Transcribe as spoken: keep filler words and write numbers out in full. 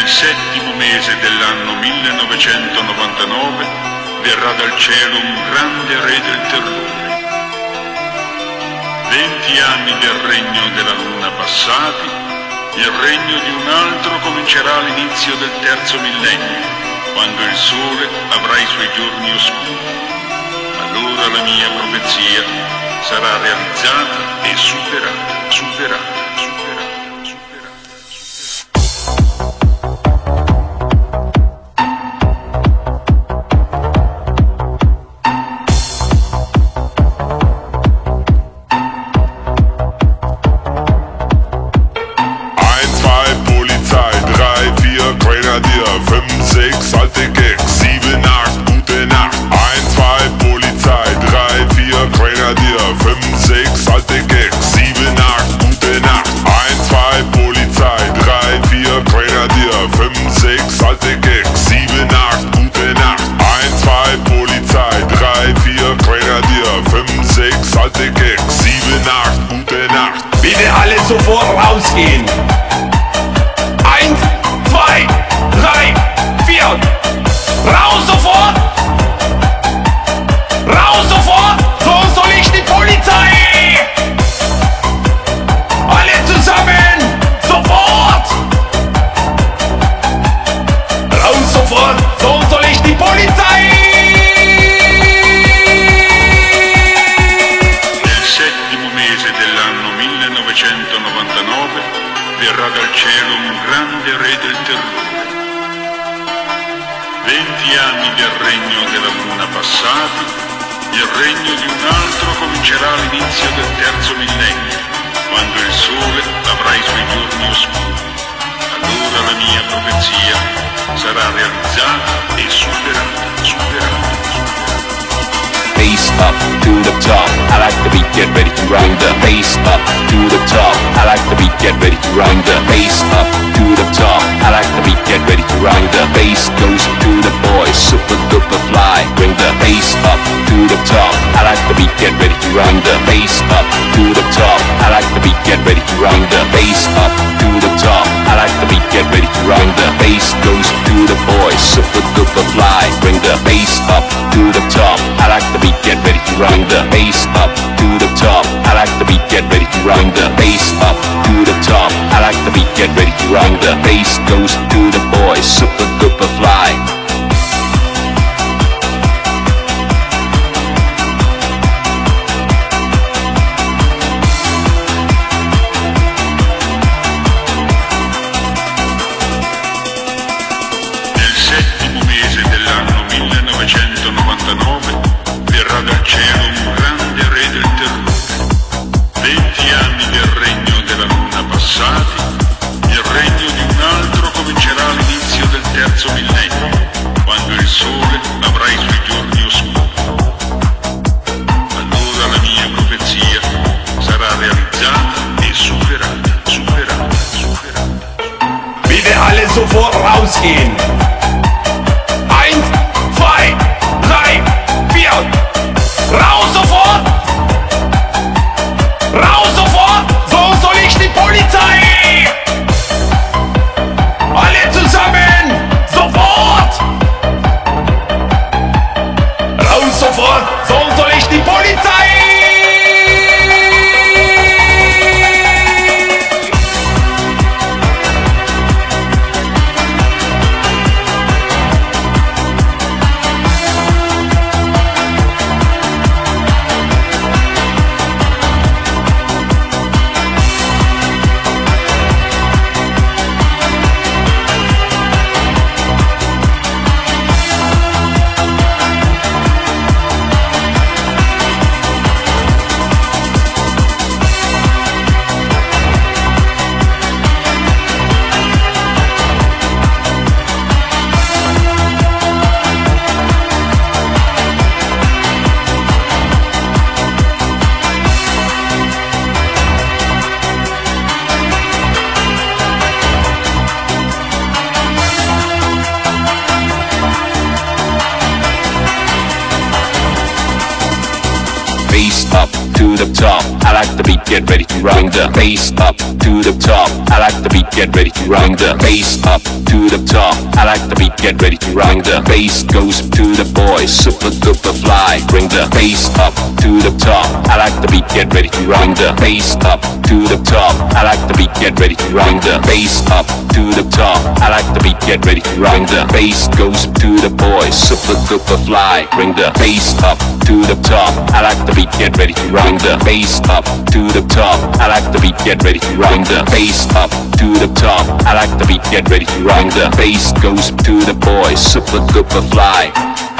settimo mese dell'anno millenovecentonovantanove verrà dal cielo un grande re del terrore. Venti anni del regno della luna passati, il regno di un altro comincerà all'inizio del terzo millennio, quando il sole avrà i suoi giorni oscuri. Allora la mia profezia sarà realizzata e superata, superata, superata. fünf, sechs, alte Gags, sieben, acht, gute Nacht. eins, zwei, Polizei, drei, vier, Grenadier, fünf, sechs, alte Gags, sieben, acht, gute Nacht. eins, zwei, Polizei, drei, vier, Grenadier, fünf, sechs, alte Gags, sieben, acht, gute Nacht. eins, zwei, Polizei, drei, vier, Grenadier, fünf, sechs, alte Gags, sieben, acht, gute Nacht. Bitte alle sofort rausgehen. Eins, zwei, drei, vier. Raus sofort! Raus sofort! So soll ich die Polizei! Alle zusammen! Sofort! Raus sofort! So soll ich die Polizei! Nel settimo mese dell'anno millenovecentonovantanove verrà dal cielo un grande re del terrore. Venti anni del regno della luna passati, il regno di un altro comincerà all'inizio del terzo millennio, quando il sole avrà i suoi giorni oscuri. Allora la mia profezia sarà realizzata e superata, superata, superata. Bass up to the top, I like the beat, get ready to rock the bass up to the top, I like the beat, get ready to rock the bass up to the top, I like the beat, get ready to rock the bass goes to the boys, super duper fly, bring the bass up to the top, I like the beat, get ready to rock the bass up to the top, I like the beat, get ready to rock the bass up to the top, I like the beat, get ready to rock the bass goes to the boys, super duper fly, bring the bass up to the top, I like the beat, get ready to rock the bass up to the top, I like the beat, get ready to rock the bass up to the top, I like the beat, get ready to rock the bass goes to the boys, super duper fly. Nel settimo mese dell'anno millenovecentonovantanove verrà dal cielo un grande re del terrore. Venti anni del regno della luna passati, il regno di un altro comincerà all'inizio del terzo millennio, quando il sole avrà i suoi giorni oscuri. Allora la mia profezia sarà realizzata e superata, superata, superata. Bitte alle sofort rausgehen. Eins, zwei, drei, vier. Raus sofort! Raus sofort! So soll ich die Polizei! Alle zusammen! Sofort! Raus sofort! So soll ich die Polizei! Bass up to the top. I like the beat, get ready to bring the bass up to the top. I like the beat, get ready to bring the bass up to the top. I like the beat, get ready to bring the bass goes to the boys, super duper fly. Bring the bass up to the top. I like the beat, get ready to bring the bass up to the top. I like the beat, get ready to bring the bass up to the top. I like the beat, get ready to bring the bass goes to the boys, super duper fly. Bring the bass up to the top. I like the beat, get ready to bring the bass up to the top. I like the beat, get ready to bring the bass up to the top. I like the beat, get ready to bring the bass goes to the boys, super duper fly.